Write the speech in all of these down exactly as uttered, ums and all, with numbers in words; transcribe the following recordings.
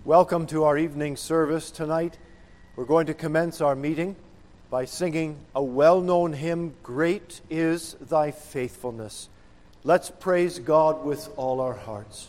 Welcome to our evening service tonight. We're going to commence our meeting by singing a well-known hymn, "Great is Thy Faithfulness." Let's praise God with all our hearts.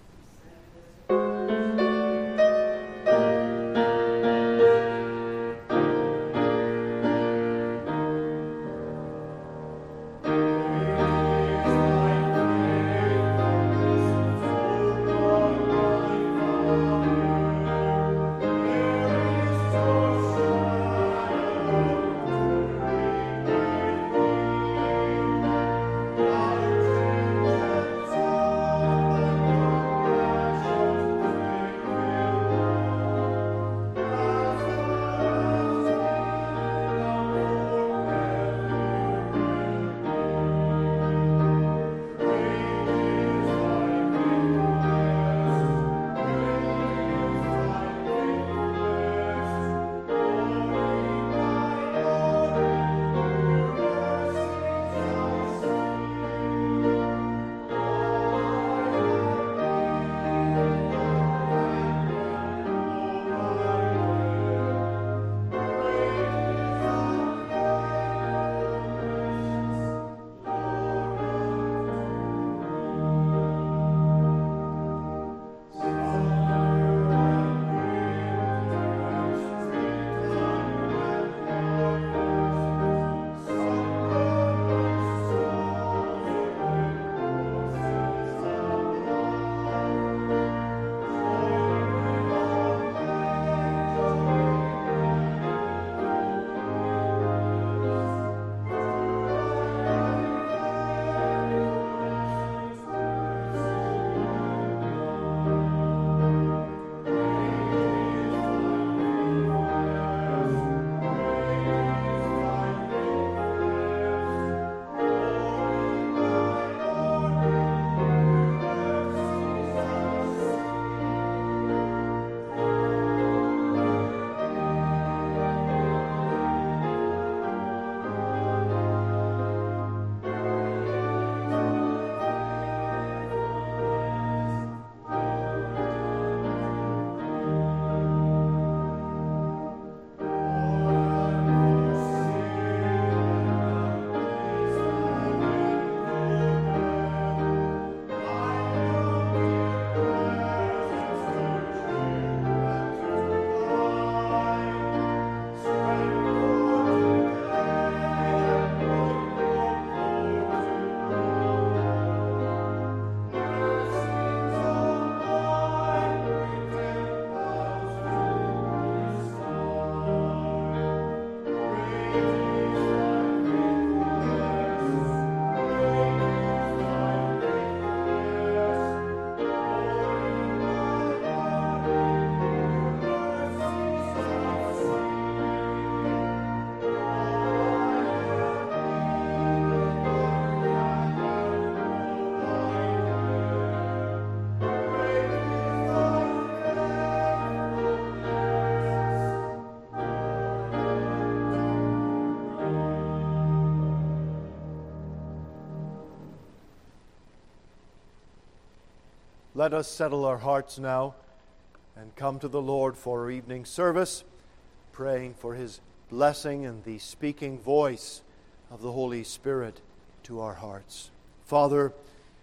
Let us settle our hearts now and come to the Lord for our evening service, praying for His blessing and the speaking voice of the Holy Spirit to our hearts. Father,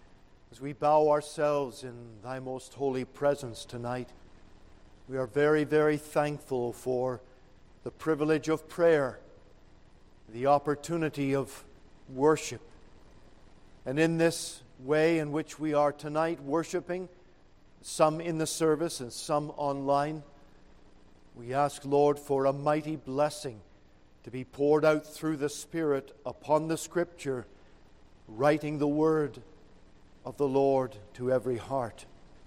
as we bow ourselves in Thy most holy presence tonight, we are very, very thankful for the privilege of prayer, the opportunity of worship. And in this way in which we are tonight worshiping, some in the service and some online, we ask, Lord, for a mighty blessing to be poured out through the Spirit upon the Scripture, writing the word of the Lord to every heart.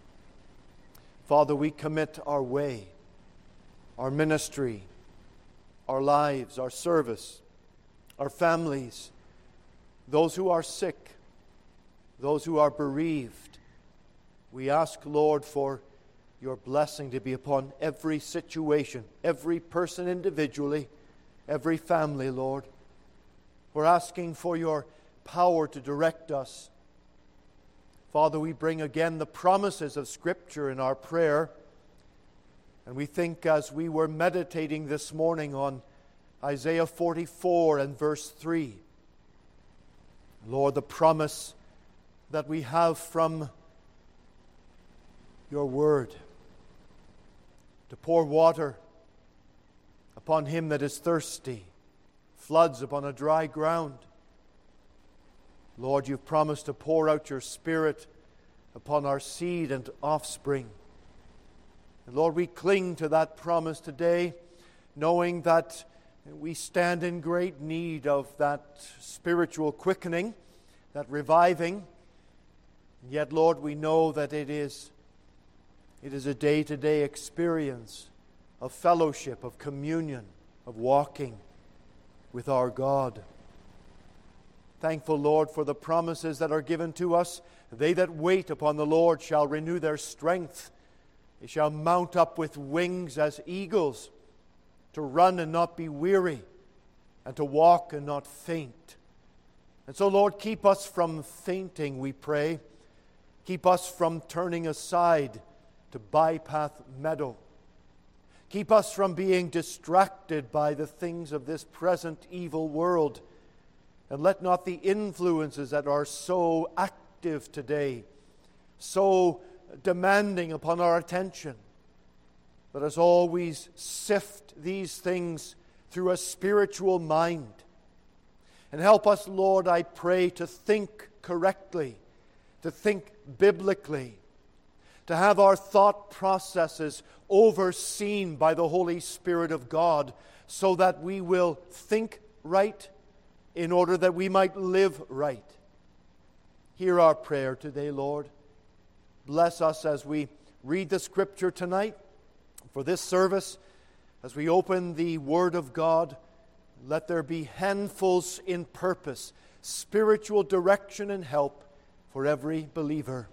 Father, we commit our way, our ministry, our lives, our service, our families, those who are sick, those who are bereaved. We ask, Lord, for your blessing to be upon every situation, every person individually, every family, Lord. We're asking for your power to direct us. Father, we bring again the promises of Scripture in our prayer. And we think, as we were meditating this morning on Isaiah forty-four and verse three, Lord, the promise that we have from your word to pour water upon him that is thirsty, floods upon a dry ground. Lord, you've promised to pour out your Spirit upon our seed and offspring. And Lord, we cling to that promise today, knowing that we stand in great need of that spiritual quickening, that reviving. And yet, Lord, we know that it is, it is a day-to-day experience of fellowship, of communion, of walking with our God. Thankful, Lord, for the promises that are given to us. They that wait upon the Lord shall renew their strength. They shall mount up with wings as eagles, to run and not be weary, and to walk and not faint. And so, Lord, keep us from fainting, we pray. Keep us from turning aside to Bypath Meadow. Keep us from being distracted by the things of this present evil world. And let not the influences that are so active today, so demanding upon our attention, let us always sift these things through a spiritual mind. And help us, Lord, I pray, to think correctly, to think biblically, to have our thought processes overseen by the Holy Spirit of God, so that we will think right in order that we might live right. Hear our prayer today, Lord. Bless us as we read the Scripture tonight. For this service, as we open the Word of God, let there be handfuls in purpose, spiritual direction and help for every believer.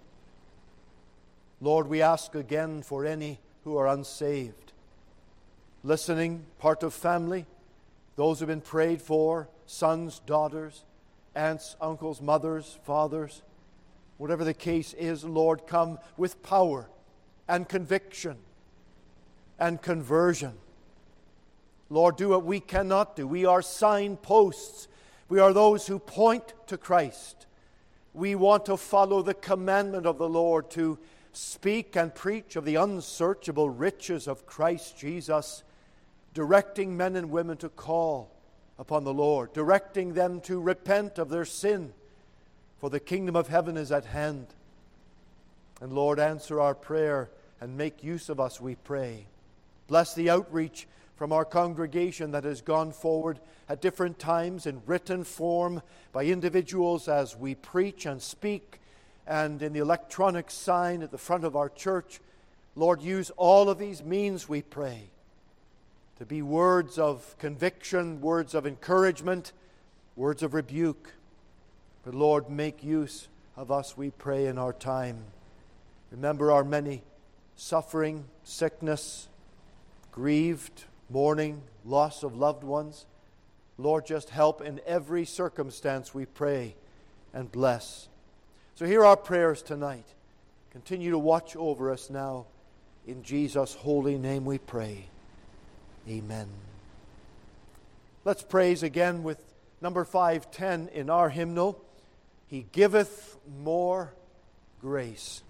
Lord, we ask again for any who are unsaved, listening, part of family, those who have been prayed for, sons, daughters, aunts, uncles, mothers, fathers. Whatever the case is, Lord, come with power and conviction and conversion. Lord, do what we cannot do. We are signposts. We are those who point to Christ. We want to follow the commandment of the Lord to speak and preach of the unsearchable riches of Christ Jesus, directing men and women to call upon the Lord, directing them to repent of their sin, for the kingdom of heaven is at hand. And Lord, answer our prayer and make use of us, we pray. Bless the outreach from our congregation that has gone forward at different times in written form by individuals as we preach and speak, and in the electronic sign at the front of our church. Lord, use all of these means, we pray, to be words of conviction, words of encouragement, words of rebuke. But Lord, make use of us, we pray, in our time. Remember our many suffering, sickness, grieved, mourning, loss of loved ones. Lord, just help in every circumstance, we pray, and bless. So hear our prayers tonight. Continue to watch over us now. In Jesus' holy name we pray. Amen. Let's praise again with number five ten in our hymnal. He giveth more grace.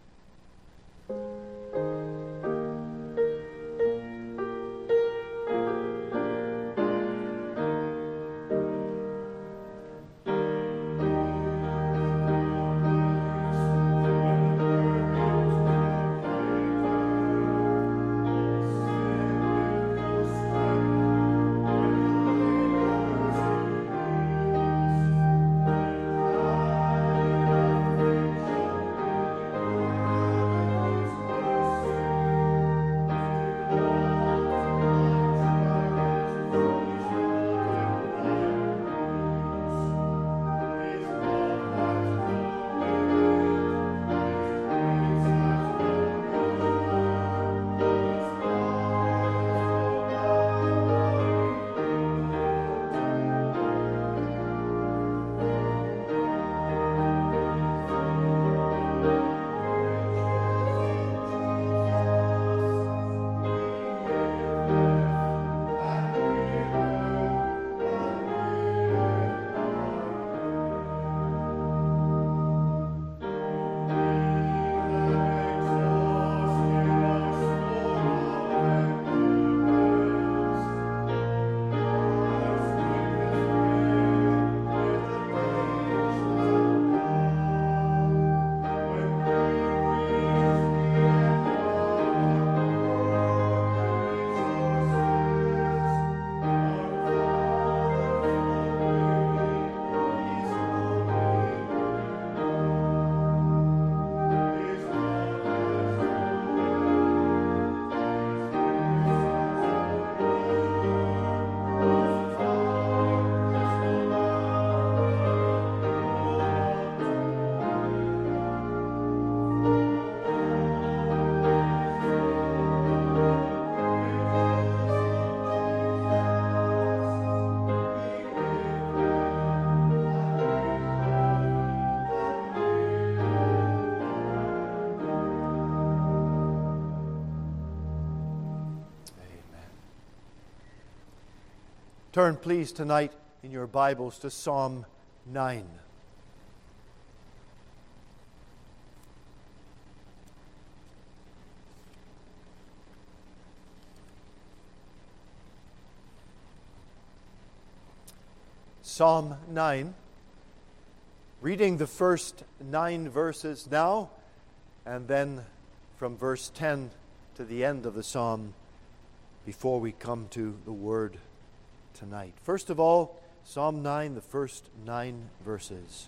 Turn, please, tonight in your Bibles to Psalm nine. Psalm nine, reading the first nine verses now, and then from verse ten to the end of the psalm before we come to the word tonight. First of all, Psalm nine, the first nine verses.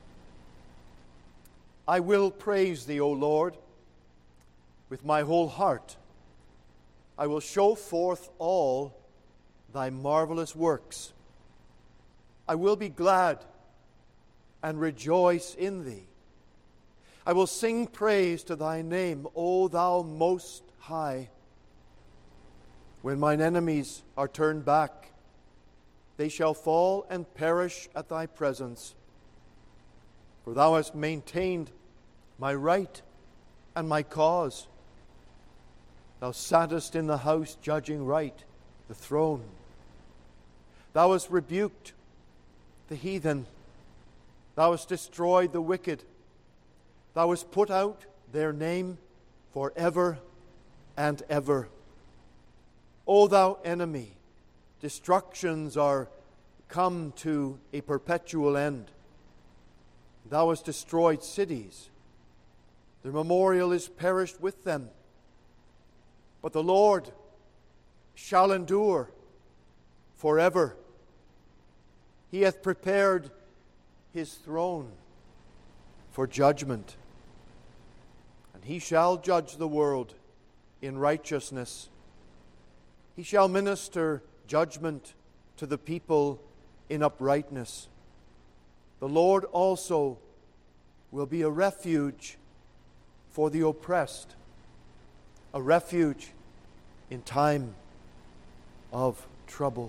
I will praise thee, O Lord, with my whole heart. I will show forth all thy marvelous works. I will be glad and rejoice in thee. I will sing praise to thy name, O thou most high. When mine enemies are turned back, they shall fall and perish at thy presence. For thou hast maintained my right and my cause. Thou sattest in the house judging right, the throne. Thou hast rebuked the heathen. Thou hast destroyed the wicked. Thou hast put out their name forever and ever. O thou enemy, destructions are come to a perpetual end. Thou hast destroyed cities. Their memorial is perished with them. But the Lord shall endure forever. He hath prepared his throne for judgment, and he shall judge the world in righteousness. He shall minister judgment to the people in uprightness. The Lord also will be a refuge for the oppressed, a refuge in time of trouble.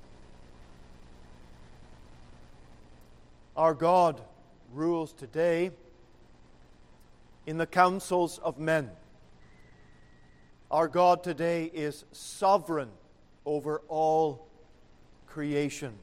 Our God rules today in the councils of men. Our God today is sovereign over all creation.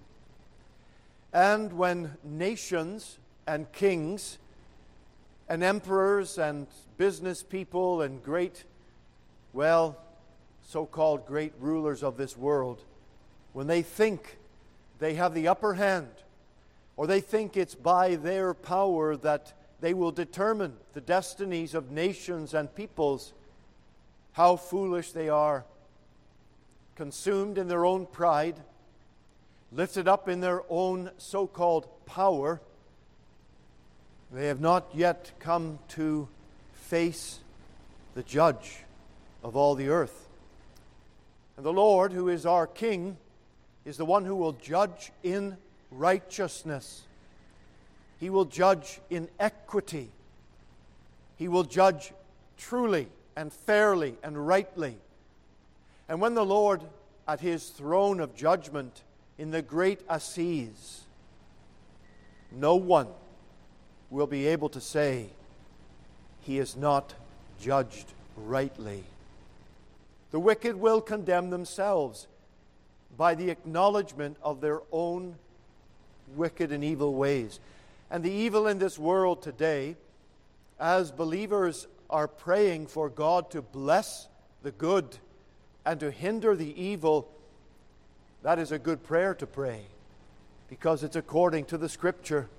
And when nations and kings and emperors and business people and great, well, so-called great rulers of this world, when they think they have the upper hand, or they think it's by their power that they will determine the destinies of nations and peoples, how foolish they are, consumed in their own pride, lifted up in their own so-called power. They have not yet come to face the judge of all the earth. And the Lord, who is our King, is the one who will judge in righteousness. He will judge in equity. He will judge truly and fairly and rightly. And when the Lord, at his throne of judgment in the great assize, no one will be able to say he is not judged rightly. The wicked will condemn themselves by the acknowledgement of their own wicked and evil ways. And the evil in this world today, as believers are praying for God to bless the good and to hinder the evil, that is a good prayer to pray, because it's according to the Scripture.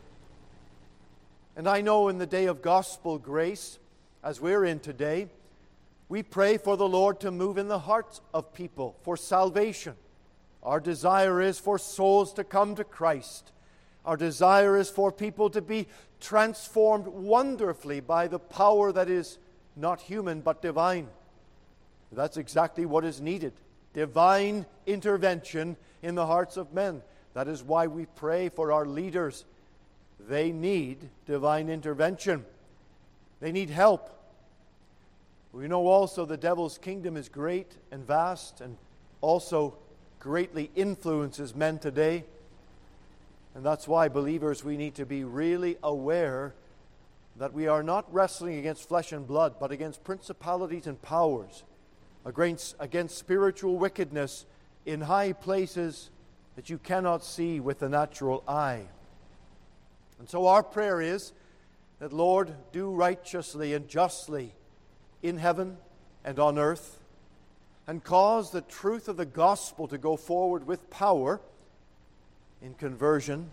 And I know in the day of gospel grace, as we're in today, we pray for the Lord to move in the hearts of people for salvation. Our desire is for souls to come to Christ. Our desire is for people to be transformed wonderfully by the power that is not human but divine. That's exactly what is needed. Divine intervention in the hearts of men. That is why we pray for our leaders. They need divine intervention. They need help. We know also the devil's kingdom is great and vast and also greatly influences men today. And that's why, believers, we need to be really aware that we are not wrestling against flesh and blood, but against principalities and powers, against, against spiritual wickedness in high places that you cannot see with the natural eye. And so our prayer is that, Lord, do righteously and justly in heaven and on earth, and cause the truth of the gospel to go forward with power in conversion.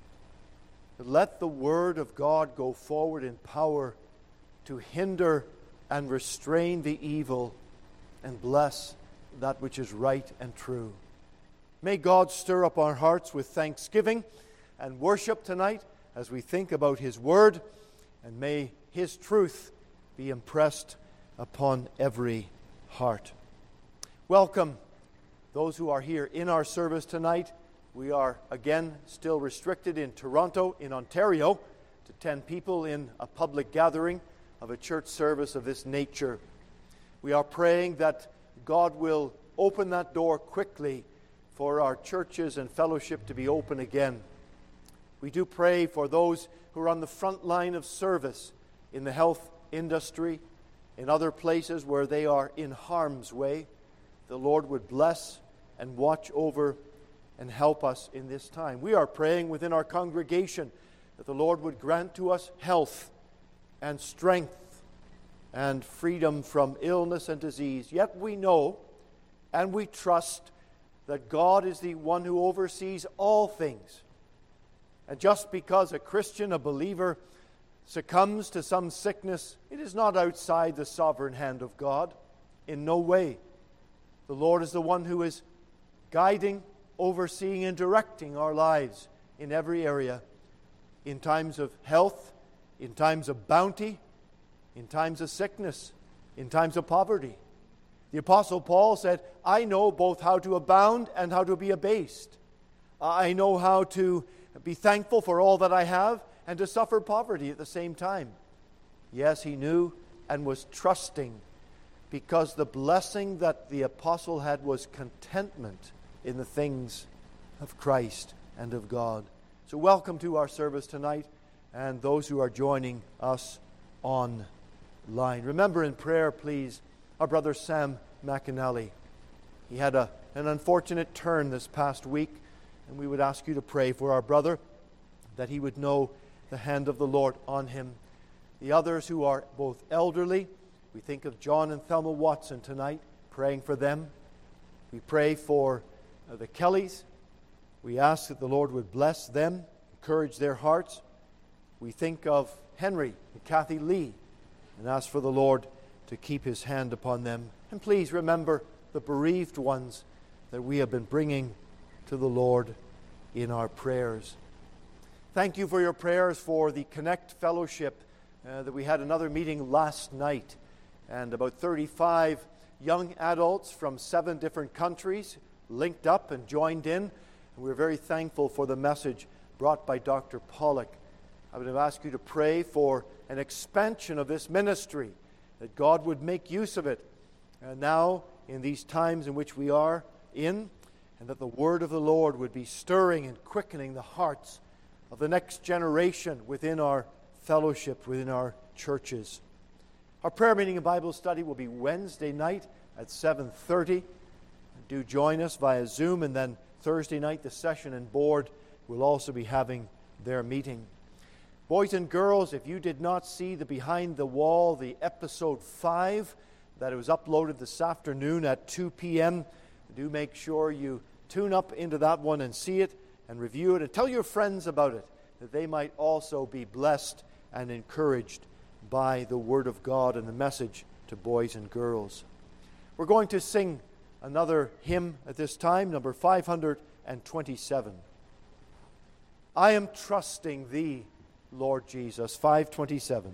Let the word of God go forward in power to hinder and restrain the evil and bless that which is right and true. May God stir up our hearts with thanksgiving and worship tonight as we think about His word, and may His truth be impressed upon every heart. Welcome those who are here in our service tonight. We are again still restricted in Toronto, in Ontario, to ten people in a public gathering of a church service of this nature. We are praying that God will open that door quickly for our churches and fellowship to be open again. We do pray for those who are on the front line of service in the health industry, in other places where they are in harm's way. The Lord would bless and watch over and help us in this time. We are praying within our congregation that the Lord would grant to us health and strength and freedom from illness and disease. Yet we know and we trust that God is the one who oversees all things. And just because a Christian, a believer, succumbs to some sickness, it is not outside the sovereign hand of God. In no way. The Lord is the one who is guiding, overseeing, and directing our lives in every area, in times of health, in times of bounty, in times of sickness, in times of poverty. The Apostle Paul said, I know both how to abound and how to be abased. I know how to be thankful for all that I have and to suffer poverty at the same time. Yes, he knew and was trusting, because the blessing that the apostle had was contentment in the things of Christ and of God. So welcome to our service tonight, and those who are joining us online. Remember in prayer, please, our brother Sam McAnally. He had a, an unfortunate turn this past week, and we would ask you to pray for our brother, that he would know the hand of the Lord on him. The others who are both elderly, we think of John and Thelma Watson tonight, praying for them. We pray for uh, the Kellys. We ask that the Lord would bless them, encourage their hearts. We think of Henry and Kathy Lee and ask for the Lord to keep His hand upon them. And please remember the bereaved ones that we have been bringing to the Lord in our prayers. Thank you for your prayers for the Connect Fellowship uh, that we had another meeting last night. And about thirty-five young adults from seven different countries linked up and joined in. And we're very thankful for the message brought by Doctor Pollock. I would ask you to pray for an expansion of this ministry, that God would make use of it uh, now in these times in which we are in, and that the word of the Lord would be stirring and quickening the hearts of the next generation within our fellowship, within our churches. Our prayer meeting and Bible study will be Wednesday night at seven thirty. Do join us via Zoom, and then Thursday night the session and board will also be having their meeting. Boys and girls, if you did not see the Behind the Wall, the episode five, that it was uploaded this afternoon at two p.m., do make sure you tune up into that one and see it and review it, and tell your friends about it, that they might also be blessed and encouraged by the Word of God and the message to boys and girls. We're going to sing another hymn at this time, number five hundred twenty-seven. I am trusting Thee, Lord Jesus, five twenty-seven.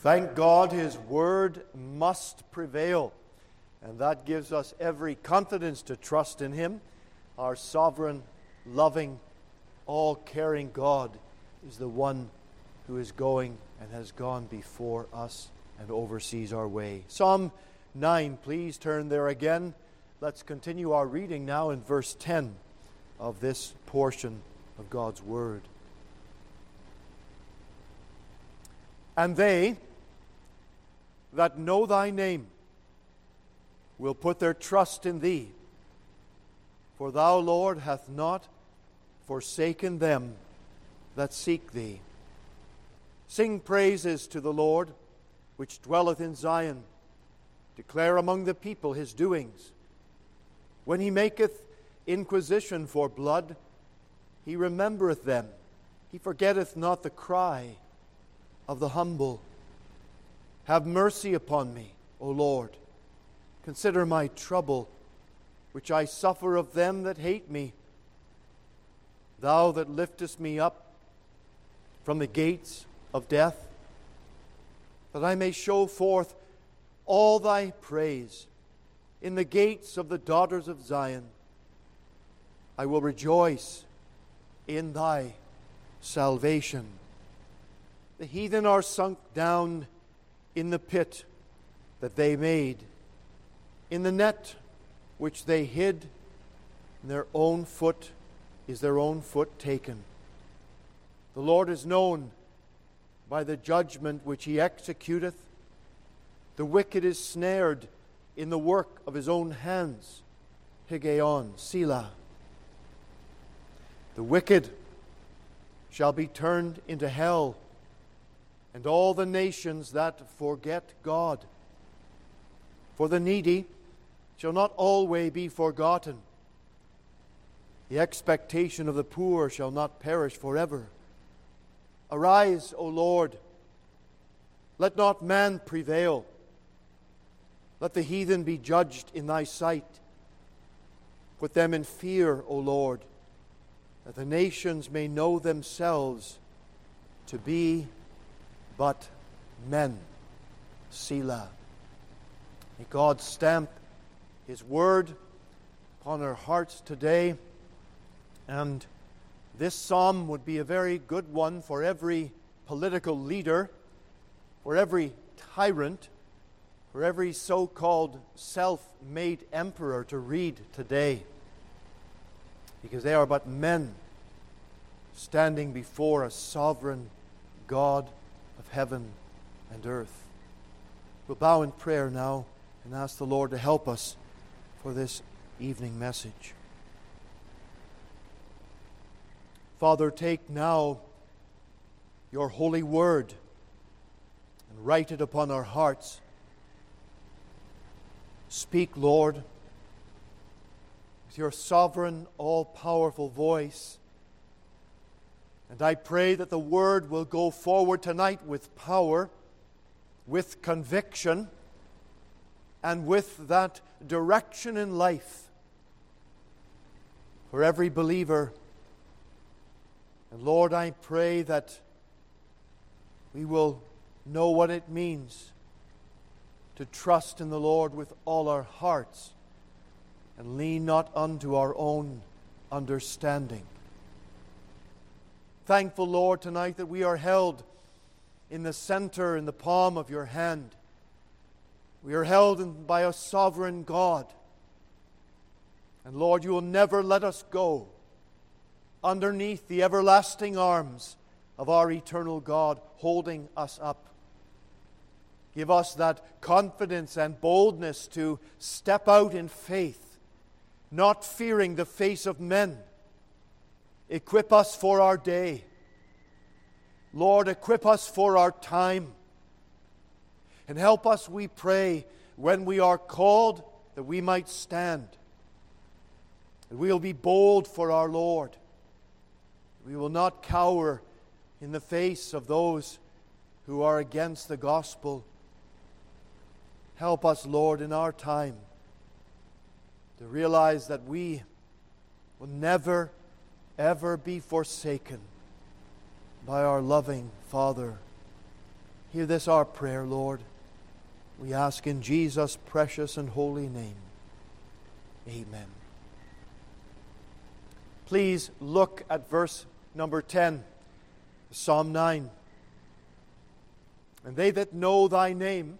Thank God His Word must prevail, and that gives us every confidence to trust in Him. Our sovereign, loving, all-caring God is the one who is going and has gone before us and oversees our way. Psalm nine, please turn there again. Let's continue our reading now in verse ten of this portion of God's Word. And they that know Thy name will put their trust in Thee, for Thou, Lord, hath not forsaken them that seek Thee. Sing praises to the Lord, which dwelleth in Zion. Declare among the people His doings. When He maketh inquisition for blood, He remembereth them. He forgetteth not the cry of the humble. Have mercy upon me, O Lord. Consider my trouble, which I suffer of them that hate me. Thou that liftest me up from the gates of death, that I may show forth all Thy praise in the gates of the daughters of Zion. I will rejoice in Thy salvation. The heathen are sunk down in the pit that they made, in the net which they hid, and their own foot is their own foot taken. The Lord is known by the judgment which He executeth. The wicked is snared in the work of his own hands. Higgaion, Selah. The wicked shall be turned into hell, and all the nations that forget God. For the needy shall not always be forgotten. The expectation of the poor shall not perish forever. Arise, O Lord, let not man prevail. Let the heathen be judged in Thy sight. Put them in fear, O Lord, that the nations may know themselves to be but men. Selah. May God stamp His Word upon our hearts today, and this psalm would be a very good one for every political leader, for every tyrant, for every so-called self-made emperor to read today, because they are but men standing before a sovereign God of heaven and earth. We'll bow in prayer now and ask the Lord to help us for this evening message. Father, take now Your holy word and write it upon our hearts. Speak, Lord, with Your sovereign, all-powerful voice. And I pray that the word will go forward tonight with power, with conviction, and with that direction in life for every believer. And Lord, I pray that we will know what it means to trust in the Lord with all our hearts and lean not unto our own understanding. Thankful, Lord, tonight that we are held in the center, in the palm of Your hand. We are held in, by a sovereign God. And Lord, You will never let us go underneath the everlasting arms of our eternal God, holding us up. Give us that confidence and boldness to step out in faith, not fearing the face of men. Equip us for our day. Lord, equip us for our time. And help us, we pray, when we are called, that we might stand. That we will be bold for our Lord. We will not cower in the face of those who are against the gospel. Help us, Lord, in our time to realize that we will never, ever be forsaken by our loving Father Hear this our prayer, Lord. We ask in Jesus' precious and holy name. Amen. Please look at verse number ten, Psalm nine. And they that know thy name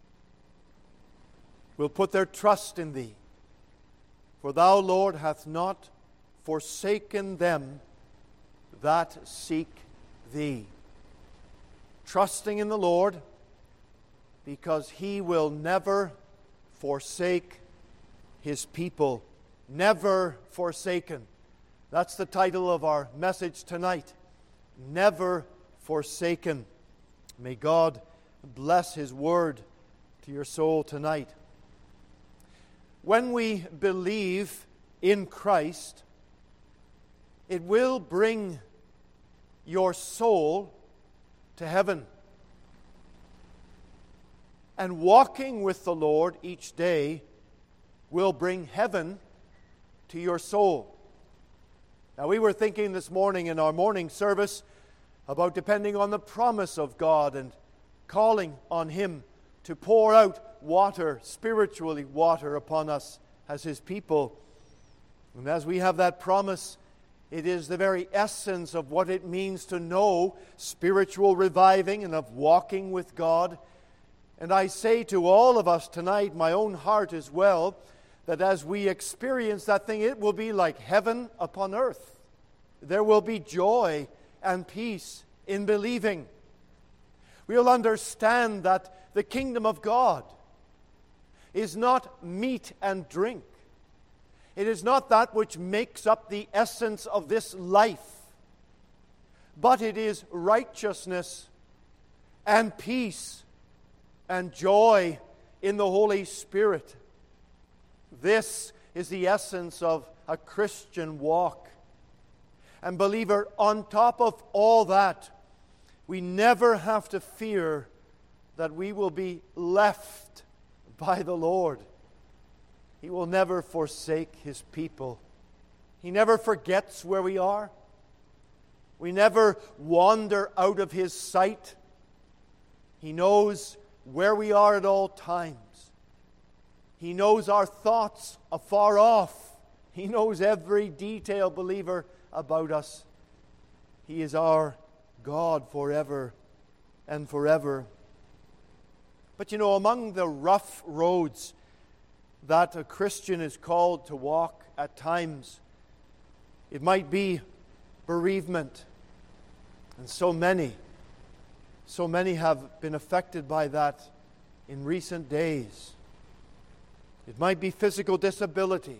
will put their trust in thee. For thou, Lord, hast not forsaken them that seek thee. Trusting in the Lord, because He will never forsake His people. Never forsaken. That's the title of our message tonight. Never forsaken. May God bless His word to your soul tonight. When we believe in Christ, it will bring your soul to heaven. And walking with the Lord each day will bring heaven to your soul. Now, we were thinking this morning in our morning service about depending on the promise of God and calling on Him to pour out water, spiritually water, upon us as His people. And as we have that promise, it is the very essence of what it means to know spiritual reviving and of walking with God. And I say to all of us tonight, my own heart as well, that as we experience that thing, it will be like heaven upon earth. There will be joy and peace in believing. We'll understand that the kingdom of God is not meat and drink. It is not that which makes up the essence of this life, but it is righteousness and peace and joy in the Holy Spirit. This is the essence of a Christian walk. And believer, on top of all that, we never have to fear that we will be left by the Lord. He will never forsake His people. He never forgets where we are. We never wander out of His sight. He knows where we are at all times. He knows our thoughts afar off. He knows every detail, believer, about us. He is our God forever and forever. But you know, among the rough roads that a Christian is called to walk at times, it might be bereavement. And so many, so many have been affected by that in recent days. It might be physical disability.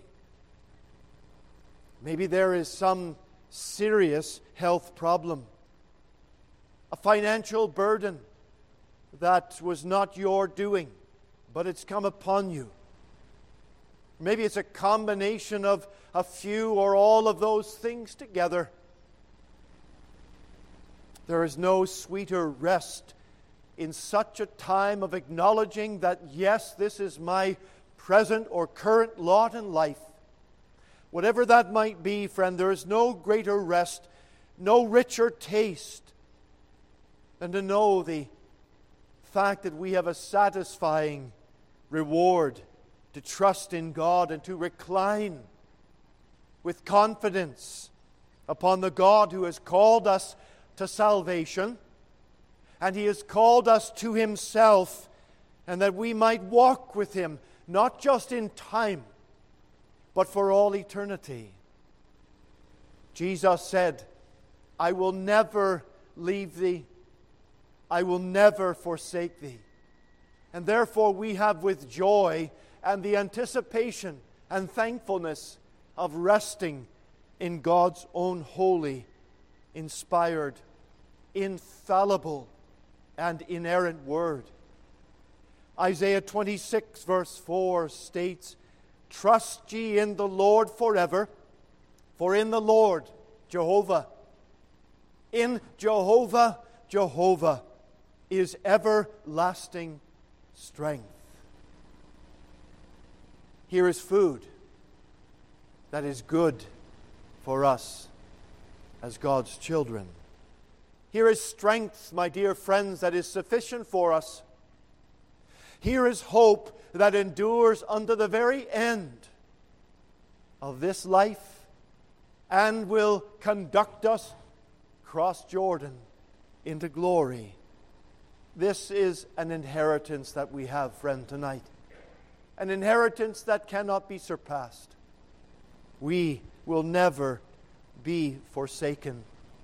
Maybe there is some serious health problem. A financial burden that was not your doing, but it's come upon you. Maybe it's a combination of a few or all of those things together. There is no sweeter rest in such a time of acknowledging that, yes, this is my present or current lot in life. Whatever that might be, friend, there is no greater rest, no richer taste than to know the fact that we have a satisfying reward, to trust in God and to recline with confidence upon the God who has called us to salvation, and He has called us to Himself, and that we might walk with Him, not just in time, but for all eternity. Jesus said, I will never leave thee, I will never forsake thee. And therefore we have with joy and the anticipation and thankfulness of resting in God's own holy, inspired, infallible, and inerrant Word. Isaiah twenty-six verse four states, Trust ye in the Lord forever, for in the Lord, Jehovah, in Jehovah, Jehovah is everlasting strength. Here is food that is good for us as God's children. Here is strength, my dear friends, that is sufficient for us. Here is hope that endures unto the very end of this life and will conduct us across Jordan into glory. This is an inheritance that we have, friend, tonight. An inheritance that cannot be surpassed. We will never be forsaken.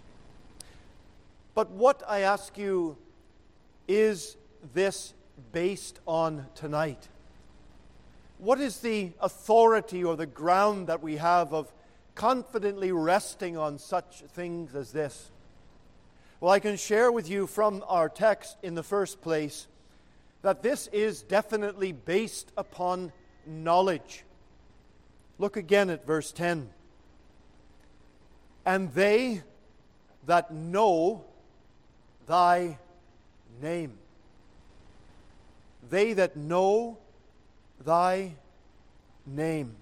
But what, I ask you, is this based on tonight? What is the authority or the ground that we have of confidently resting on such things as this? Well, I can share with you from our text in the first place that this is definitely based upon knowledge. Look again at verse ten. And they that know thy name. They that know thy name.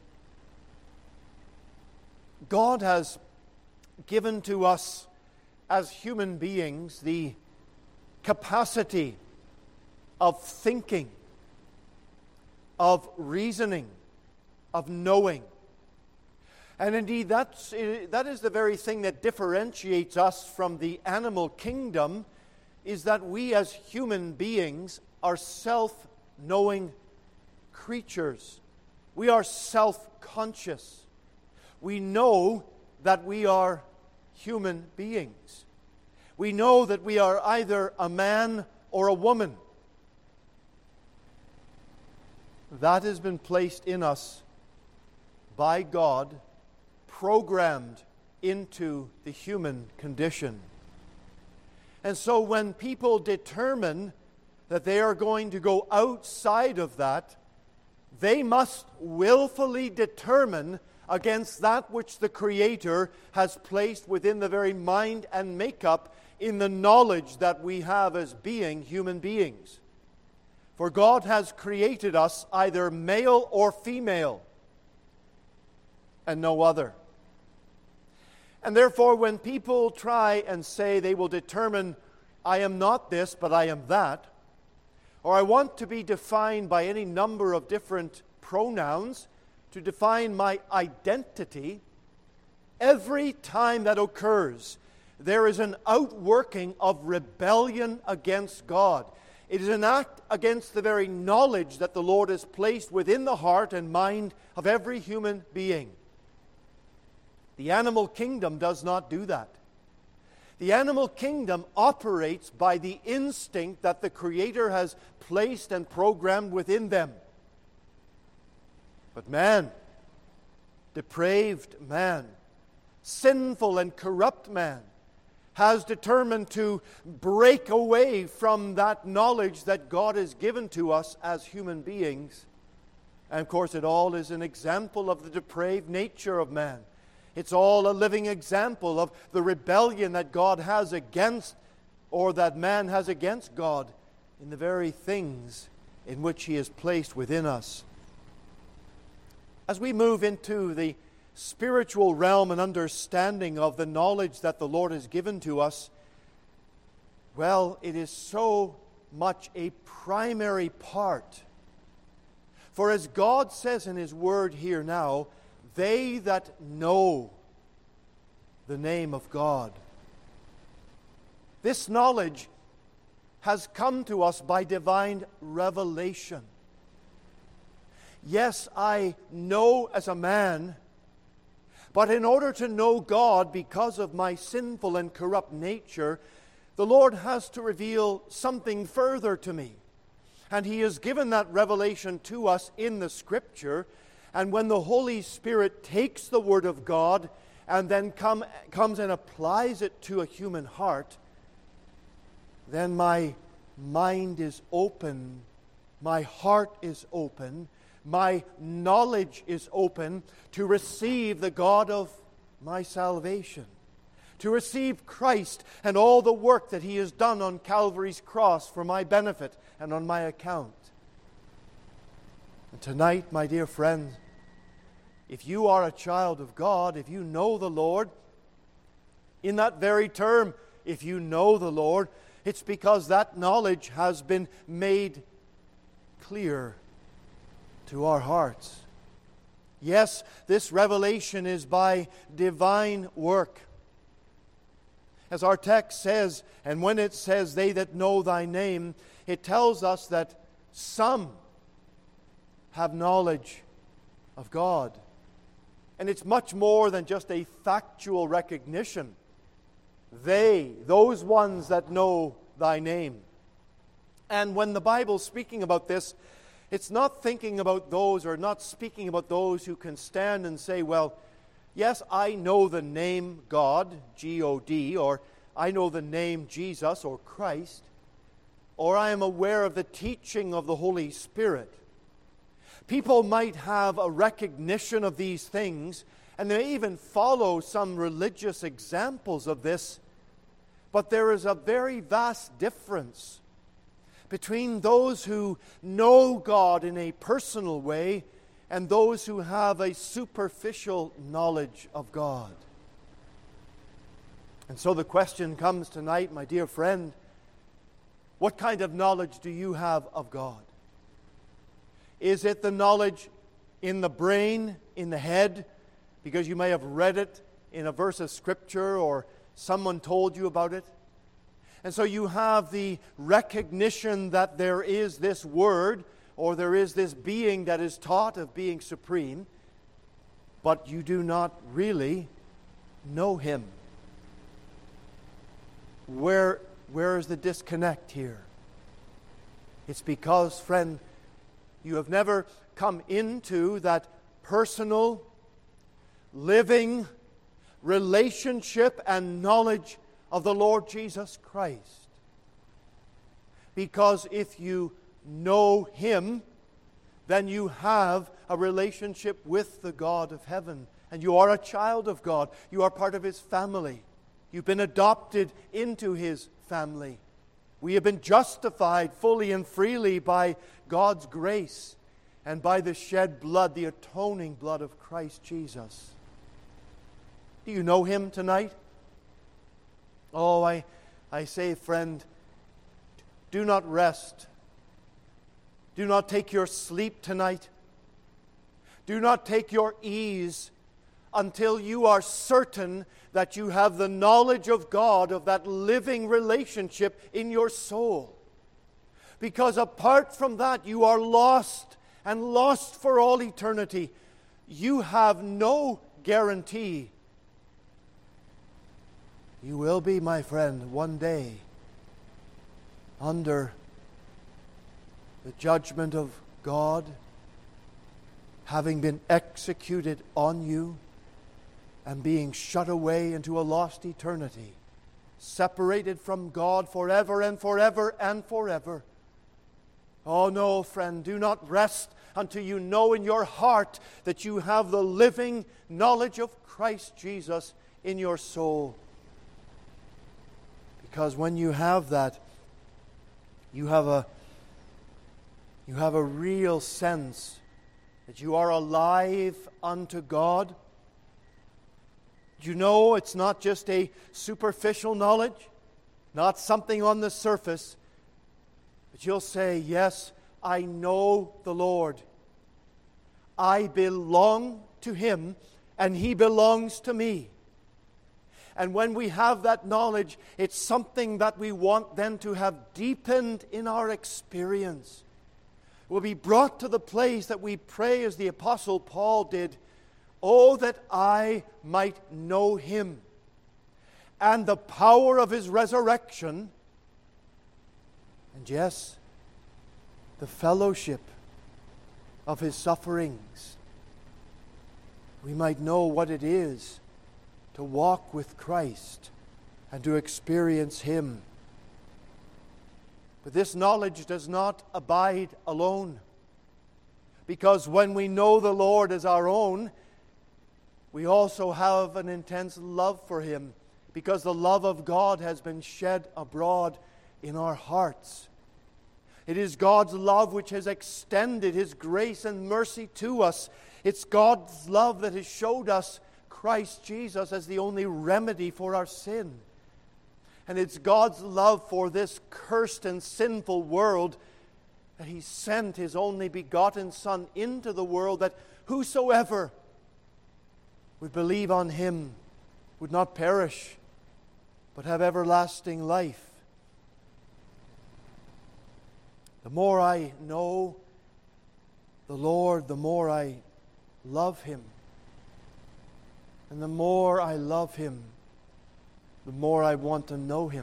God has given to us as human beings the capacity of thinking, of reasoning, of knowing. And indeed, that's, that is the very thing that differentiates us from the animal kingdom, is that we as human beings are self-knowing creatures. We are self-conscious. We know that we are human beings. We know that we are either a man or a woman. That has been placed in us by God, programmed into the human condition. And so when people determine that they are going to go outside of that, they must willfully determine against that which the Creator has placed within the very mind and makeup in the knowledge that we have as being human beings. For God has created us either male or female, and no other. And therefore, when people try and say they will determine, I am not this, but I am that, or I want to be defined by any number of different pronouns to define my identity, every time that occurs, there is an outworking of rebellion against God. It is an act against the very knowledge that the Lord has placed within the heart and mind of every human being. The animal kingdom does not do that. The animal kingdom operates by the instinct that the Creator has placed and programmed within them. But man, depraved man, sinful and corrupt man, has determined to break away from that knowledge that God has given to us as human beings. And of course, it all is an example of the depraved nature of man. It's all a living example of the rebellion that God has against, or that man has against God, in the very things in which He has placed within us. As we move into the spiritual realm and understanding of the knowledge that the Lord has given to us, well, it is so much a primary part. For as God says in His Word here now, they that know the name of God. This knowledge has come to us by divine revelation. Yes, I know as a man, but in order to know God, because of my sinful and corrupt nature, the Lord has to reveal something further to me. And He has given that revelation to us in the Scripture. And when the Holy Spirit takes the Word of God and then come, comes and applies it to a human heart, then my mind is open, my heart is open, my knowledge is open to receive the God of my salvation, to receive Christ and all the work that He has done on Calvary's cross for my benefit and on my account. And tonight, my dear friends, if you are a child of God, if you know the Lord, in that very term, if you know the Lord, it's because that knowledge has been made clear to our hearts. Yes, this revelation is by divine work. As our text says, and when it says, they that know thy name, it tells us that some have knowledge of God. And it's much more than just a factual recognition. They, those ones that know thy name. And when the Bible's speaking about this, it's not thinking about those, or not speaking about those who can stand and say, well, yes, I know the name God, G O D, or I know the name Jesus or Christ, or I am aware of the teaching of the Holy Spirit. People might have a recognition of these things, and they even follow some religious examples of this, but there is a very vast difference between those who know God in a personal way and those who have a superficial knowledge of God. And so the question comes tonight, my dear friend, what kind of knowledge do you have of God? Is it the knowledge in the brain, in the head, because you may have read it in a verse of Scripture or someone told you about it? And so you have the recognition that there is this Word, or there is this being that is taught of being supreme, but you do not really know Him. Where, where is the disconnect here? It's because, friend, you have never come into that personal, living relationship and knowledge of the Lord Jesus Christ. Because if you know Him, then you have a relationship with the God of heaven. And you are a child of God. You are part of His family. You've been adopted into His family. We have been justified fully and freely by God's grace and by the shed blood, the atoning blood of Christ Jesus. Do you know Him tonight? Oh, I, I say, friend, do not rest. Do not take your sleep tonight. Do not take your ease until you are certain that you have the knowledge of God, of that living relationship in your soul. Because apart from that, you are lost, and lost for all eternity. You have no guarantee. You will be, my friend, one day under the judgment of God, having been executed on you and being shut away into a lost eternity, separated from God forever and forever and forever. Oh no, friend, do not rest until you know in your heart that you have the living knowledge of Christ Jesus in your soul. Because when you have that, you have a you have a real sense that you are alive unto God. You know it's not just a superficial knowledge, not something on the surface, but you'll say, yes, I know the Lord. I belong to Him, and He belongs to me. And when we have that knowledge, it's something that we want then to have deepened in our experience. We'll be brought to the place that we pray as the Apostle Paul did, oh, that I might know Him and the power of His resurrection, and yes, the fellowship of His sufferings. We might know what it is to walk with Christ and to experience Him. But this knowledge does not abide alone. Because when we know the Lord as our own, we also have an intense love for Him, because the love of God has been shed abroad in our hearts. It is God's love which has extended His grace and mercy to us. It's God's love that has showed us Christ Jesus as the only remedy for our sin. And it's God's love for this cursed and sinful world that He sent His only begotten Son into the world, that whosoever would believe on Him would not perish, but have everlasting life. The more I know the Lord, the more I love Him. And the more I love Him, the more I want to know Him.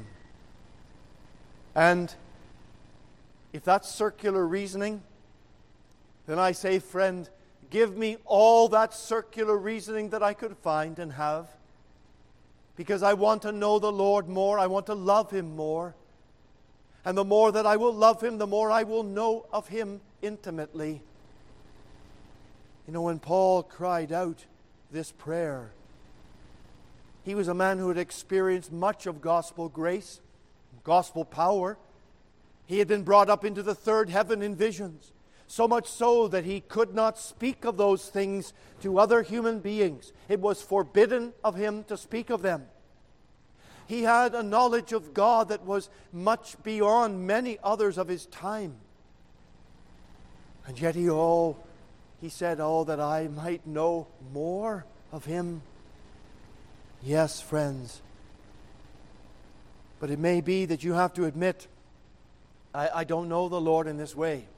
And if that's circular reasoning, then I say, friend, give me all that circular reasoning that I could find and have, because I want to know the Lord more. I want to love Him more. And the more that I will love Him, the more I will know of Him intimately. You know, when Paul cried out this prayer, he was a man who had experienced much of gospel grace, gospel power. He had been brought up into the third heaven in visions, so much so that he could not speak of those things to other human beings. It was forbidden of him to speak of them. He had a knowledge of God that was much beyond many others of his time. And yet he, oh, he said, oh, that I might know more of Him. Yes, friends. But it may be that you have to admit, I, I don't know the Lord in this way.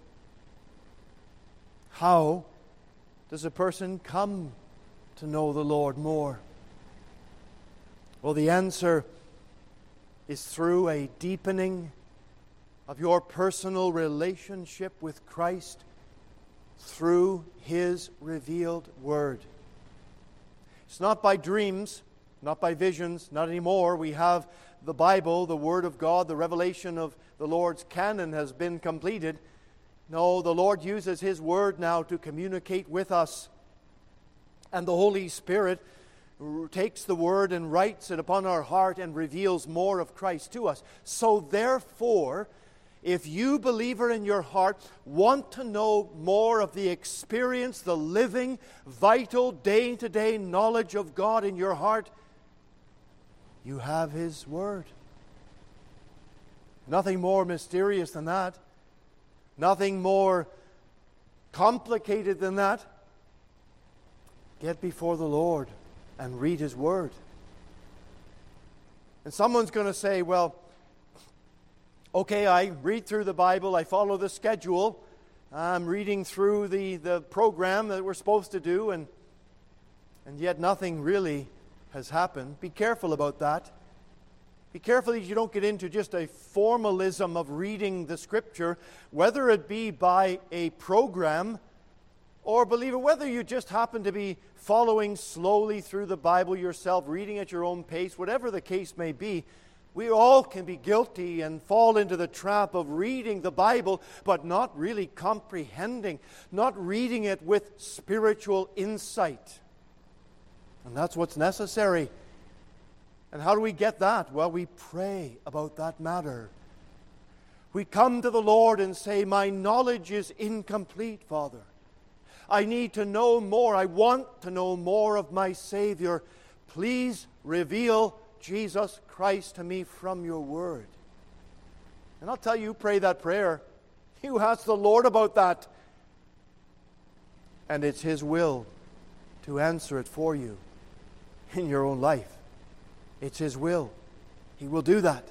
How does a person come to know the Lord more? Well, the answer is through a deepening of your personal relationship with Christ through His revealed Word. It's not by dreams, not by visions, not anymore. We have the Bible, the Word of God, the revelation of the Lord's canon has been completed. No, the Lord uses His Word now to communicate with us. And the Holy Spirit takes the Word and writes it upon our heart and reveals more of Christ to us. So therefore, if you, believer in your heart, want to know more of the experience, the living, vital, day-to-day knowledge of God in your heart, you have His Word. Nothing more mysterious than that. Nothing more complicated than that. Get before the Lord and read His Word. And someone's going to say, well, okay, I read through the Bible, I follow the schedule, I'm reading through the, the program that we're supposed to do, and, and yet nothing really has happened. Be careful about that. Be careful that you don't get into just a formalism of reading the Scripture, whether it be by a program, or, believer, whether you just happen to be following slowly through the Bible yourself, reading at your own pace, whatever the case may be. We all can be guilty and fall into the trap of reading the Bible, but not really comprehending, not reading it with spiritual insight. And that's what's necessary. And how do we get that? Well, we pray about that matter. We come to the Lord and say, my knowledge is incomplete, Father. I need to know more. I want to know more of my Savior. Please reveal Jesus Christ to me from your Word. And I'll tell you, pray that prayer. You ask the Lord about that. And it's His will to answer it for you in your own life. It's His will. He will do that.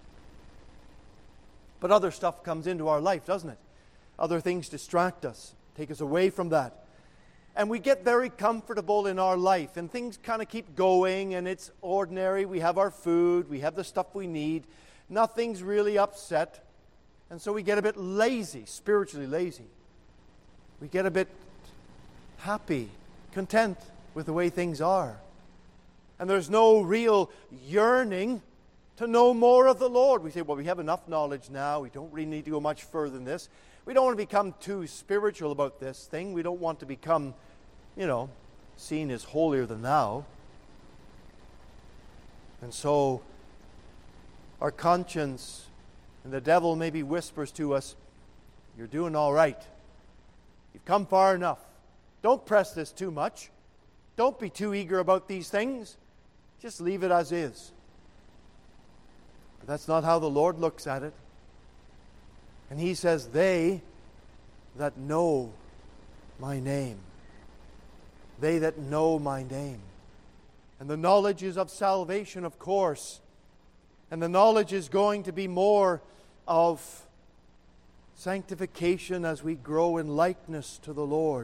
But other stuff comes into our life, doesn't it? Other things distract us, take us away from that. And we get very comfortable in our life, and things kind of keep going, and it's ordinary. We have our food, we have the stuff we need. Nothing's really upset. And so we get a bit lazy, spiritually lazy. We get a bit happy, content with the way things are. And there's no real yearning to know more of the Lord. We say, well, we have enough knowledge now. We don't really need to go much further than this. We don't want to become too spiritual about this thing. We don't want to become, you know, seen as holier than thou. And so our conscience and the devil maybe whispers to us, you're doing all right. You've come far enough. Don't press this too much. Don't be too eager about these things. Just leave it as is. That's not how the Lord looks at it. And He says, they that know my name. They that know my name. And the knowledge is of salvation, of course. And the knowledge is going to be more of sanctification as we grow in likeness to the Lord.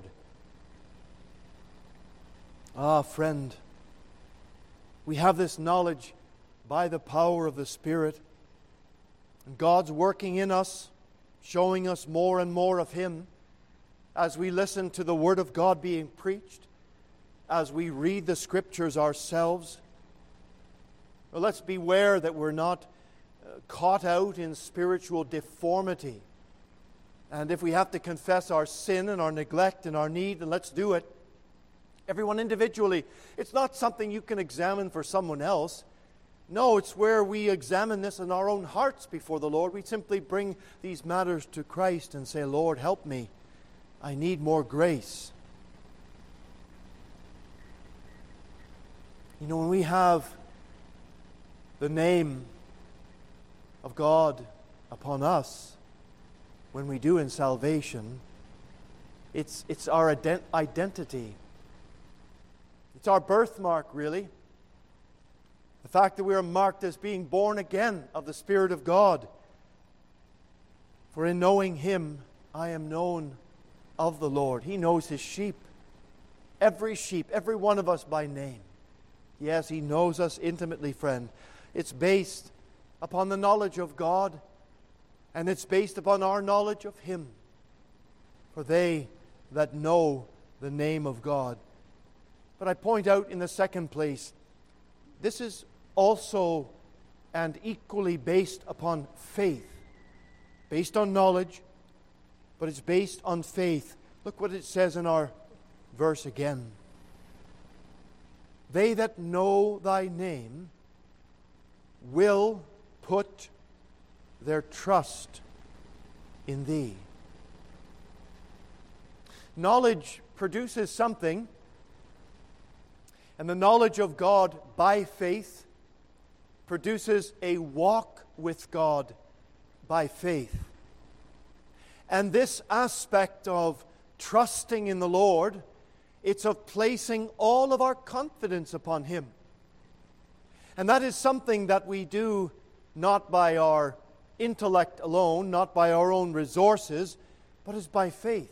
Ah, friend, we have this knowledge by the power of the Spirit. And God's working in us, showing us more and more of Him as we listen to the Word of God being preached, as we read the Scriptures ourselves. Well, let's beware that we're not uh, caught out in spiritual deformity. And if we have to confess our sin and our neglect and our need, then let's do it. Everyone individually. It's not something you can examine for someone else. No, it's where we examine this in our own hearts before the Lord. We simply bring these matters to Christ and say, Lord, help me. I need more grace. You know, when we have the name of God upon us, when we do in salvation, it's, it's our ident- identity. It's our birthmark, really. The fact that we are marked as being born again of the Spirit of God. For in knowing Him, I am known of the Lord. He knows His sheep. Every sheep, every one of us by name. Yes, He knows us intimately, friend. It's based upon the knowledge of God, and it's based upon our knowledge of Him. For they that know the name of God. But I point out in the second place, this is also and equally based upon faith. Based on knowledge, but it's based on faith. Look what it says in our verse again. They that know thy name will put their trust in thee. Knowledge produces something, and the knowledge of God by faith produces a walk with God by faith. And this aspect of trusting in the Lord, it's of placing all of our confidence upon Him. And that is something that we do not by our intellect alone, not by our own resources, but is by faith.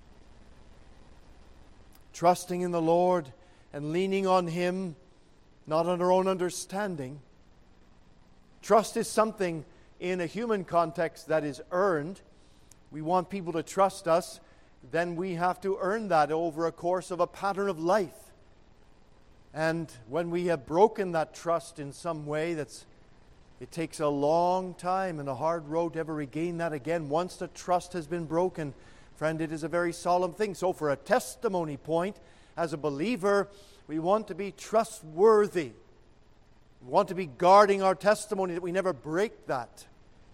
Trusting in the Lord and leaning on Him, not on our own understanding. Trust is something in a human context that is earned. We want people to trust us, then we have to earn that over a course of a pattern of life. And when we have broken that trust in some way, that's it takes a long time and a hard road to ever regain that again. Once the trust has been broken, friend, it is a very solemn thing. So for a testimony point, as a believer, we want to be trustworthy. We want to be guarding our testimony that we never break that.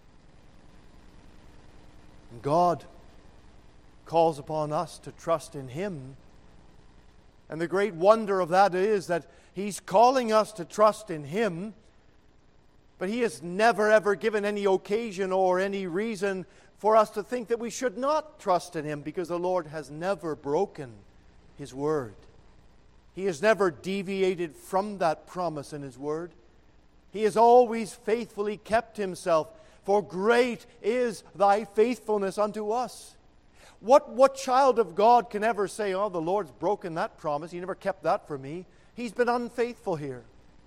And God calls upon us to trust in Him. And the great wonder of that is that He's calling us to trust in Him, but He has never ever given any occasion or any reason for us to think that we should not trust in Him, because the Lord has never broken His word. He has never deviated from that promise in His word. He has always faithfully kept Himself, for great is thy faithfulness unto us. What, what child of God can ever say, oh, the Lord's broken that promise, He never kept that for me. He's been unfaithful here.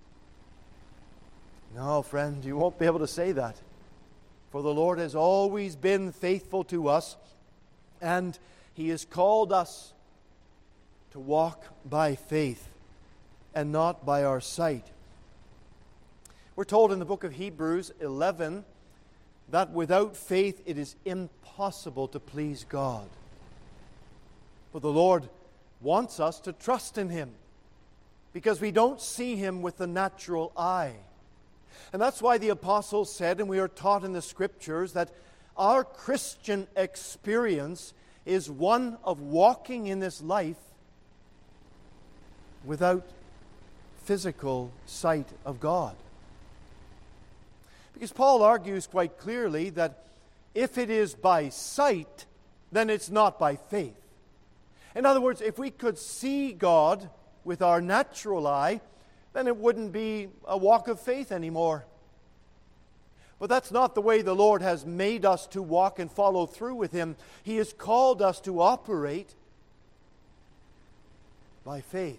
No, friend, you won't be able to say that. For the Lord has always been faithful to us, and He has called us to walk by faith and not by our sight. We're told in the book of Hebrews eleven that without faith it is impossible to please God. But the Lord wants us to trust in Him, because we don't see Him with the natural eye. And that's why the apostles said, and we are taught in the Scriptures, that our Christian experience is one of walking in this life without physical sight of God. Because Paul argues quite clearly that if it is by sight, then it's not by faith. In other words, if we could see God with our natural eye, then it wouldn't be a walk of faith anymore. But that's not the way the Lord has made us to walk and follow through with Him. He has called us to operate by faith.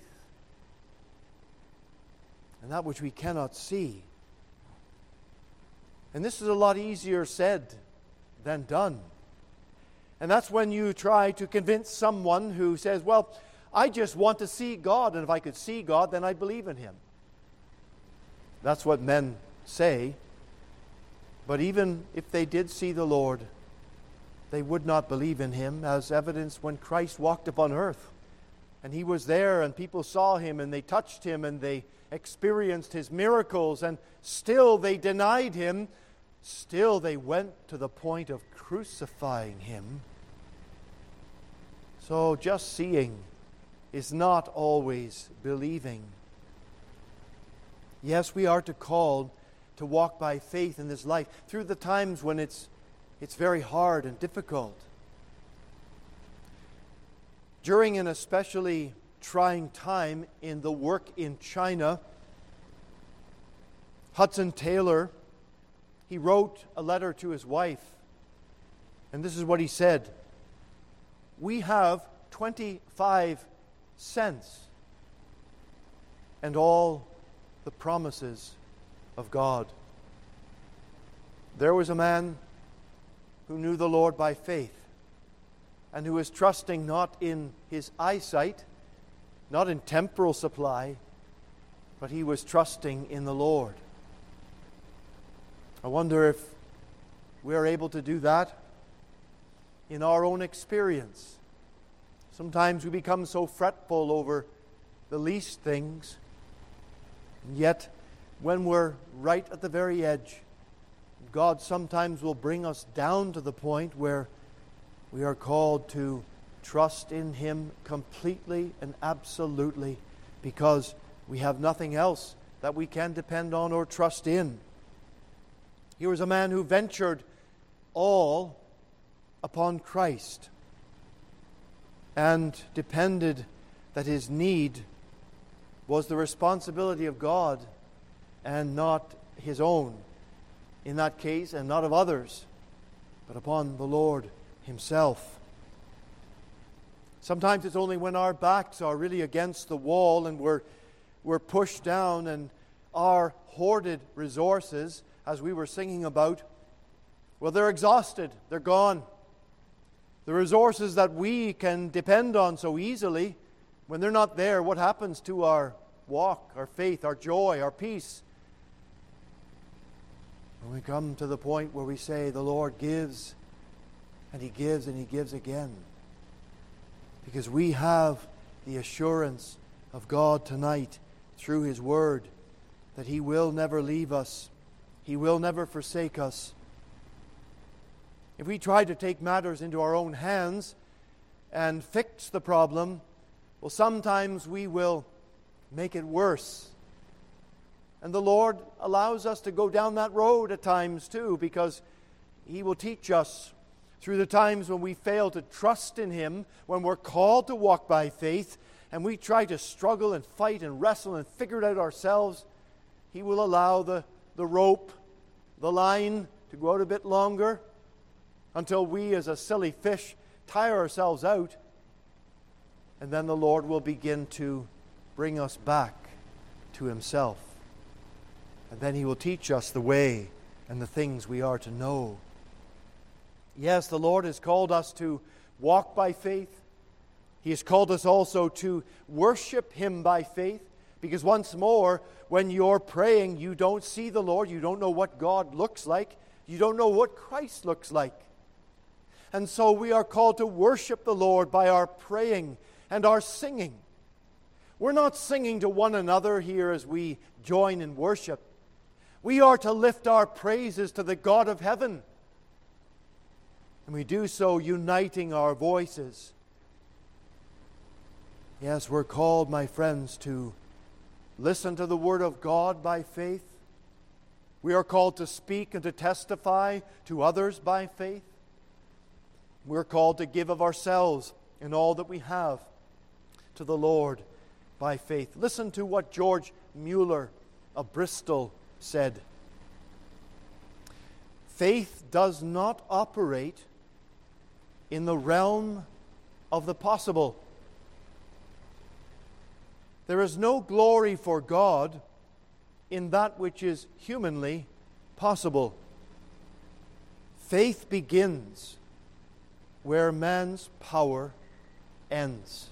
And that which we cannot see. And this is a lot easier said than done. And that's when you try to convince someone who says, well, I just want to see God, and if I could see God, then I'd believe in Him. That's what men say. But even if they did see the Lord, they would not believe in Him, as evidenced when Christ walked upon earth. And He was there, and people saw Him, and they touched Him, and they experienced His miracles, and still they denied Him. Still they went to the point of crucifying Him. So just seeing is not always believing. Yes, we are to call to walk by faith in this life through the times when it's it's very hard and difficult. During an especially trying time in the work in China, Hudson Taylor, he wrote a letter to his wife, and this is what he said: "We have twenty-five cents and all the promises of God." There was a man who knew the Lord by faith, and who was trusting not in his eyesight, not in temporal supply, but he was trusting in the Lord. I wonder if we are able to do that in our own experience. Sometimes we become so fretful over the least things, and yet when we're right at the very edge, God sometimes will bring us down to the point where we are called to trust in Him completely and absolutely, because we have nothing else that we can depend on or trust in. Here was a man who ventured all upon Christ and depended that his need was the responsibility of God and not his own, in that case, and not of others, but upon the Lord Himself. Sometimes it's only when our backs are really against the wall and we're, we're pushed down, and our hoarded resources, as we were singing about, well, they're exhausted, they're gone. The resources that we can depend on so easily, when they're not there, what happens to our walk, our faith, our joy, our peace? When we come to the point where we say, the Lord gives, and He gives, and He gives again. Because we have the assurance of God tonight through His Word that He will never leave us. He will never forsake us. If we try to take matters into our own hands and fix the problem, well, sometimes we will make it worse. And the Lord allows us to go down that road at times too, because He will teach us through the times when we fail to trust in Him, when we're called to walk by faith, and we try to struggle and fight and wrestle and figure it out ourselves. He will allow the, the rope, the line to go out a bit longer until we, as a silly fish, tire ourselves out. And then the Lord will begin to bring us back to Himself. And then He will teach us the way and the things we are to know. Yes, the Lord has called us to walk by faith. He has called us also to worship Him by faith. Because once more, when you're praying, you don't see the Lord. You don't know what God looks like. You don't know what Christ looks like. And so we are called to worship the Lord by our praying and our singing. We're not singing to one another here as we join in worship. We are to lift our praises to the God of heaven. And we do so uniting our voices. Yes, we're called, my friends, to listen to the Word of God by faith. We are called to speak and to testify to others by faith. We're called to give of ourselves and all that we have to the Lord by faith. Listen to what George Mueller of Bristol said. Faith does not operate in the realm of the possible. There is no glory for God in that which is humanly possible. Faith begins where man's power ends.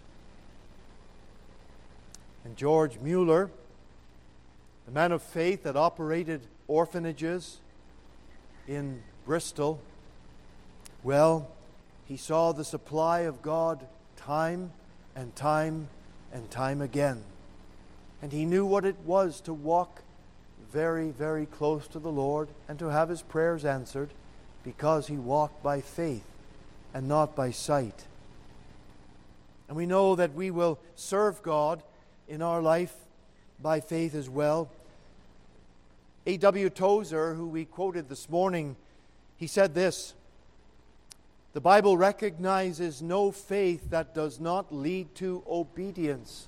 And George Mueller, the man of faith that operated orphanages in Bristol, well, he saw the supply of God time and time and time again. And he knew what it was to walk very, very close to the Lord and to have his prayers answered, because he walked by faith and not by sight. And we know that we will serve God in our life by faith as well. A W Tozer, who we quoted this morning, he said this: the Bible recognizes no faith that does not lead to obedience,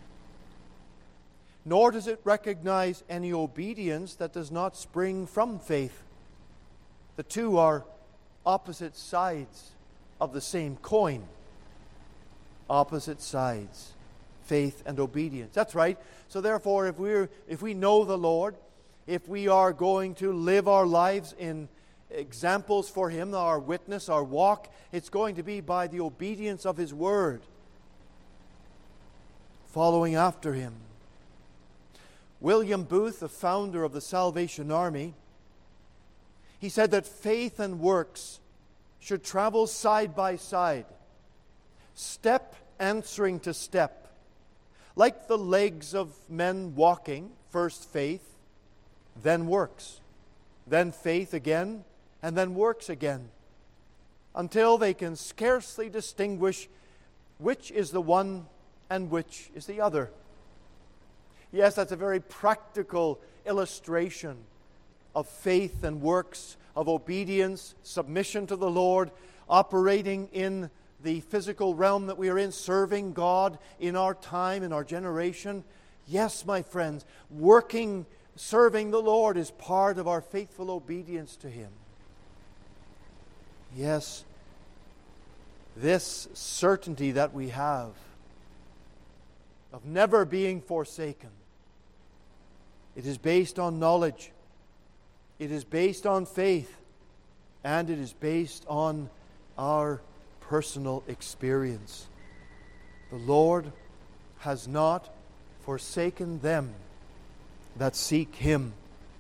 nor does it recognize any obedience that does not spring from faith. The two are opposite sides of the same coin. Opposite sides, faith and obedience. That's right. So therefore, if we're if we know the Lord, if we are going to live our lives in examples for Him, our witness, our walk, it's going to be by the obedience of His Word, following after Him. William Booth, the founder of the Salvation Army, he said that faith and works should travel side by side, step answering to step, like the legs of men walking, first faith, then works, then faith again, and then works again, until they can scarcely distinguish which is the one and which is the other. Yes, that's a very practical illustration of faith and works, of obedience, submission to the Lord, operating in the physical realm that we are in, serving God in our time, in our generation. Yes, my friends, working, serving the Lord is part of our faithful obedience to Him. Yes, this certainty that we have of never being forsaken, it is based on knowledge, it is based on faith, and it is based on our personal experience. The Lord has not forsaken them that seek Him.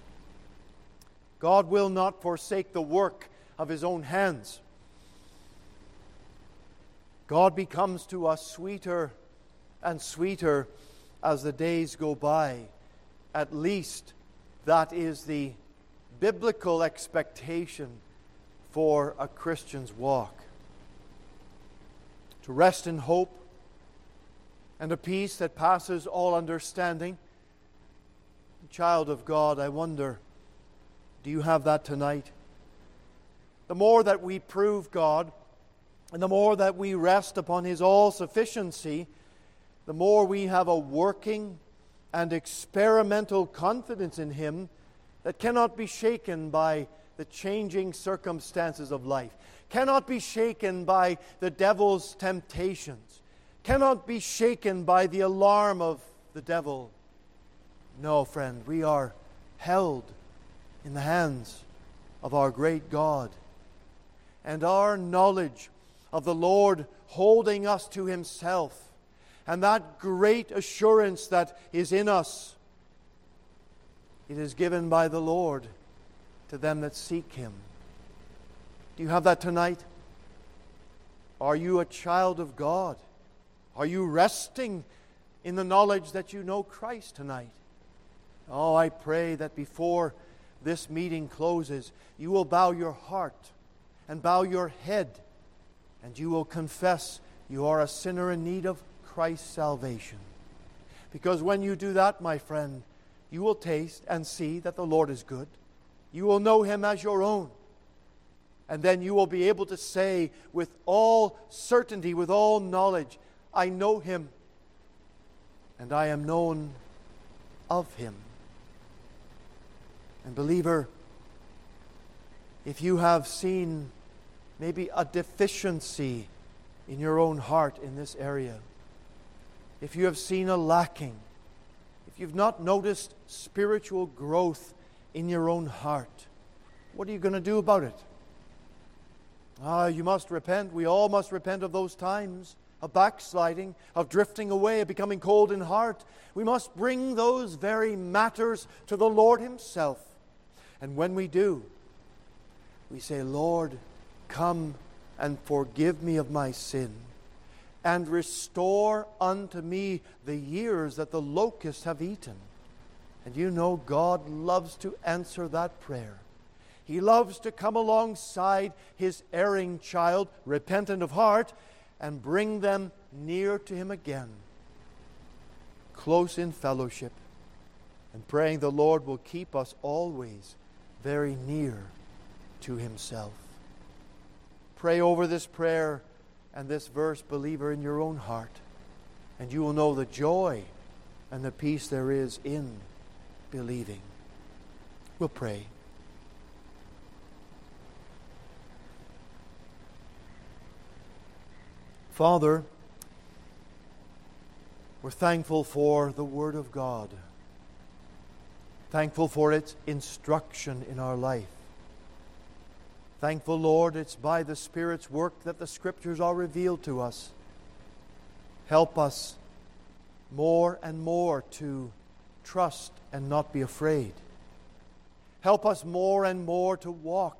God will not forsake the work of His own hands. God becomes to us sweeter and sweeter as the days go by. At least that is the biblical expectation for a Christian's walk. To rest in hope and a peace that passes all understanding. Child of God, I wonder, do you have that tonight? The more that we prove God, and the more that we rest upon His all-sufficiency, the more we have a working and experimental confidence in Him that cannot be shaken by the changing circumstances of life, cannot be shaken by the devil's temptations, cannot be shaken by the alarm of the devil. No, friend, we are held in the hands of our great God. And our knowledge of the Lord holding us to Himself, and that great assurance that is in us, it is given by the Lord to them that seek Him. Do you have that tonight? Are you a child of God? Are you resting in the knowledge that you know Christ tonight? Oh, I pray that before this meeting closes, you will bow your heart and bow your head, and you will confess you are a sinner in need of Christ's salvation. Because when you do that, my friend, you will taste and see that the Lord is good. You will know Him as your own. And then you will be able to say with all certainty, with all knowledge, I know Him, and I am known of Him. And believer, if you have seen maybe a deficiency in your own heart in this area, if you have seen a lacking, if you've not noticed spiritual growth in your own heart, what are you going to do about it? Ah, you must repent. We all must repent of those times of backsliding, of drifting away, of becoming cold in heart. We must bring those very matters to the Lord Himself. And when we do, we say, Lord, come and forgive me of my sin, and restore unto me the years that the locusts have eaten. And you know God loves to answer that prayer. He loves to come alongside His erring child, repentant of heart, and bring them near to Him again, close in fellowship, and praying the Lord will keep us always very near to Himself. Pray over this prayer and this verse, believer, in your own heart, and you will know the joy and the peace there is in believing. We'll pray. Father, we're thankful for the Word of God, thankful for its instruction in our life. Thankful, Lord, it's by the Spirit's work that the Scriptures are revealed to us. Help us more and more to trust and not be afraid. Help us more and more to walk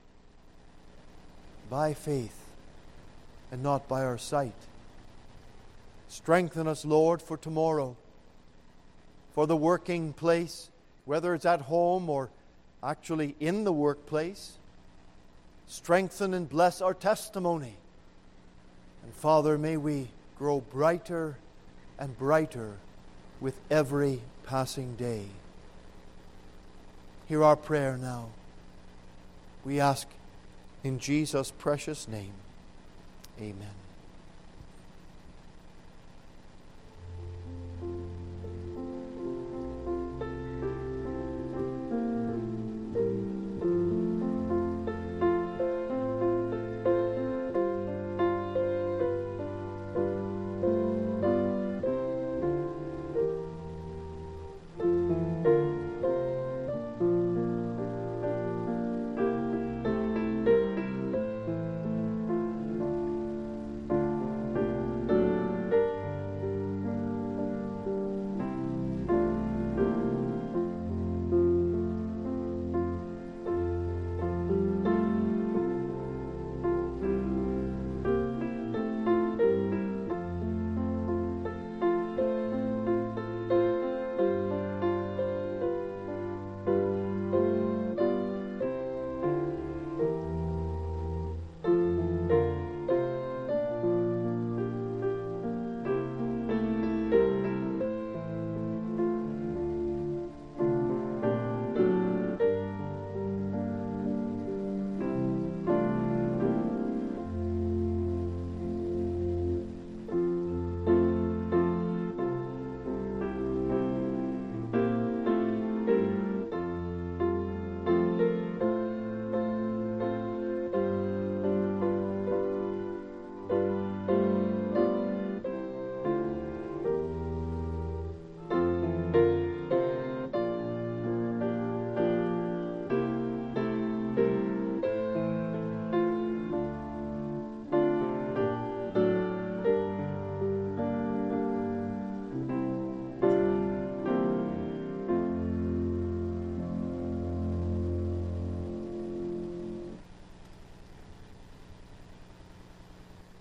by faith and not by our sight. Strengthen us, Lord, for tomorrow, for the working place, whether it's at home or actually in the workplace. Strengthen and bless our testimony. And Father, may we grow brighter and brighter with every passing day. Hear our prayer now. We ask in Jesus' precious name. Amen.